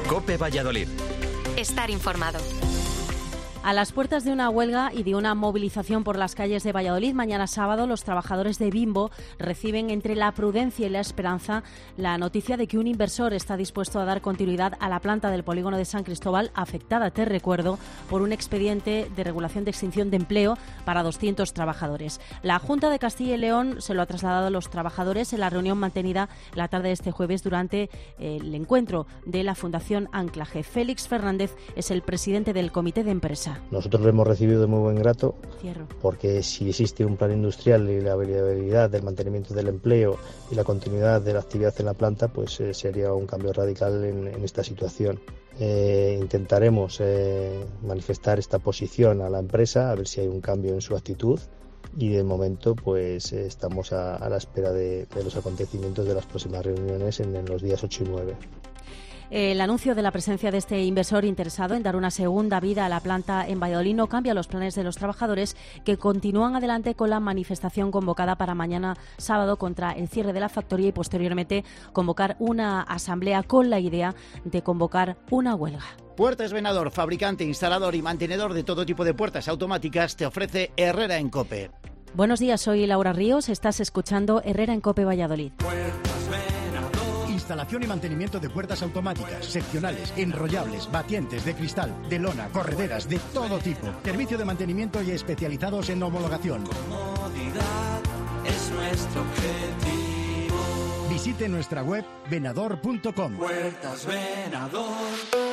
COPE Valladolid. Estar informado. A las puertas de una huelga y de una movilización por las calles de Valladolid, mañana sábado los trabajadores de Bimbo reciben entre la prudencia y la esperanza la noticia de que un inversor está dispuesto a dar continuidad a la planta del polígono de San Cristóbal, afectada, te recuerdo, por un expediente de regulación de extinción de empleo para 200 trabajadores. La Junta de Castilla y León se lo ha trasladado a los trabajadores en la reunión mantenida la tarde de este jueves durante el encuentro de la Fundación Anclaje. Félix Fernández es el presidente del comité de empresa. Nosotros lo hemos recibido de muy buen grato, porque si existe un plan industrial y la viabilidad del mantenimiento del empleo y la continuidad de la actividad en la planta, pues sería un cambio radical en esta situación. Intentaremos manifestar esta posición a la empresa, a ver si hay un cambio en su actitud, y de momento pues estamos a la espera de los acontecimientos de las próximas reuniones en los días 8 y 9. El anuncio de la presencia de este inversor interesado en dar una segunda vida a la planta en Valladolid no cambia los planes de los trabajadores, que continúan adelante con la manifestación convocada para mañana sábado contra el cierre de la factoría y posteriormente convocar una asamblea con la idea de convocar una huelga. Puertas Venador, fabricante, instalador y mantenedor de todo tipo de puertas automáticas, te ofrece Herrera en COPE. Buenos días, soy Laura Ríos, estás escuchando Herrera en COPE Valladolid. Instalación y mantenimiento de puertas automáticas, seccionales, enrollables, batientes, de cristal, de lona, correderas, de todo tipo. Servicio de mantenimiento y especializados en homologación. Comodidad es nuestro objetivo. Visite nuestra web venador.com. Puertas Venador.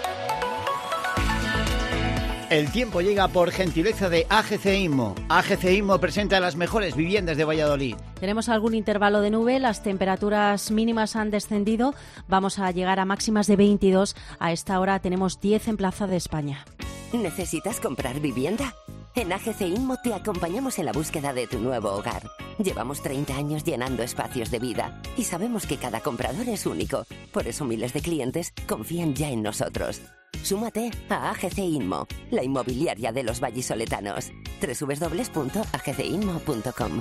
El tiempo llega por gentileza de AGC Inmo. AGC Inmo presenta las mejores viviendas de Valladolid. Tenemos algún intervalo de nube, las temperaturas mínimas han descendido, vamos a llegar a máximas de 22. A esta hora tenemos 10 en Plaza de España. ¿Necesitas comprar vivienda? En AGC Inmo te acompañamos en la búsqueda de tu nuevo hogar. Llevamos 30 años llenando espacios de vida y sabemos que cada comprador es único. Por eso miles de clientes confían ya en nosotros. Súmate a AGC Inmo, la inmobiliaria de los vallisoletanos. www.agcinmo.com.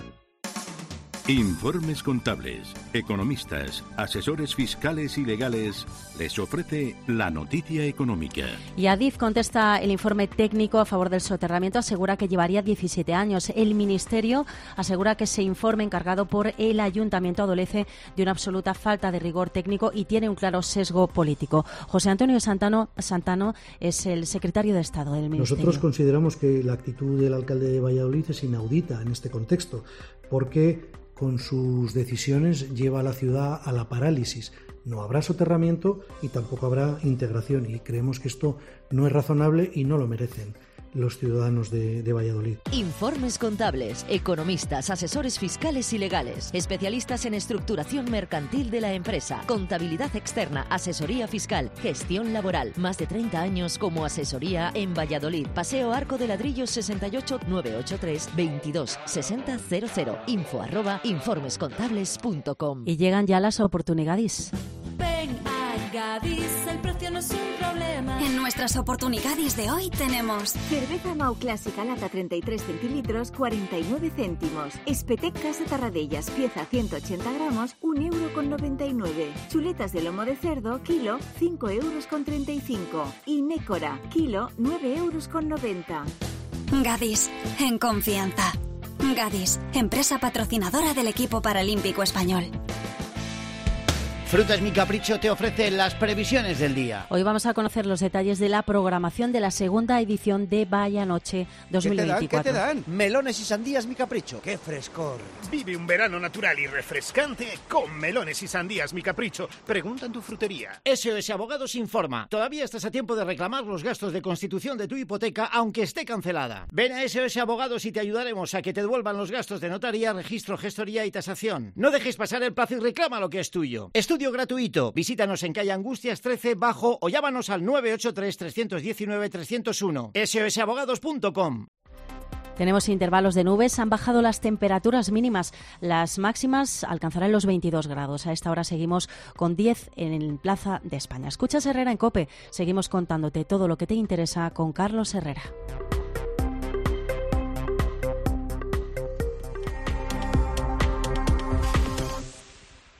Informes contables, economistas, asesores fiscales y legales les ofrece la noticia económica. Y Adif contesta el informe técnico a favor del soterramiento, asegura que llevaría 17 años. El Ministerio asegura que ese informe encargado por el Ayuntamiento adolece de una absoluta falta de rigor técnico y tiene un claro sesgo político. José Antonio Santano es el secretario de Estado del Ministerio. Nosotros consideramos que la actitud del alcalde de Valladolid es inaudita en este contexto, porque con sus decisiones lleva a la ciudad a la parálisis. No habrá soterramiento y tampoco habrá integración, y creemos que esto no es razonable y no lo merecen los ciudadanos de Valladolid. Informes contables, economistas, asesores fiscales y legales, especialistas en estructuración mercantil de la empresa, contabilidad externa, asesoría fiscal, gestión laboral. Más de 30 años como asesoría en Valladolid. Paseo Arco de Ladrillos 68 983 22 60 00. info@informescontables.com. Y llegan ya las oportunidades. Ven a Gadis, el precio no es un problema. En nuestras oportunidades de hoy tenemos cerveza Mau Clásica lata 33 centilitros, 49 céntimos. Espetec Casa Tarradellas, pieza 180 gramos, 1,99 €. Chuletas de lomo de cerdo, kilo, 5,35 €. Y Nécora, kilo, 9,90 €. Gadis, en confianza. Gadis, empresa patrocinadora del equipo paralímpico español. Frutas Mi Capricho te ofrece las previsiones del día. Hoy vamos a conocer los detalles de la programación de la segunda edición de Vaya Noche 2024. ¿Qué te dan? Melones y sandías Mi Capricho. ¡Qué frescor! Vive un verano natural y refrescante con melones y sandías Mi Capricho. Pregunta en tu frutería. SOS Abogados informa. Todavía estás a tiempo de reclamar los gastos de constitución de tu hipoteca aunque esté cancelada. Ven a SOS Abogados y te ayudaremos a que te devuelvan los gastos de notaría, registro, gestoría y tasación. No dejes pasar el plazo y reclama lo que es tuyo. Estudio gratuito. Visítanos en calle Angustias 13 bajo o llámanos al 983 319 301. sosabogados.com. Tenemos intervalos de nubes, han bajado las temperaturas mínimas, las máximas alcanzarán los 22 grados. A esta hora seguimos con 10 en Plaza de España. Escuchas Herrera en COPE, seguimos contándote todo lo que te interesa con Carlos Herrera.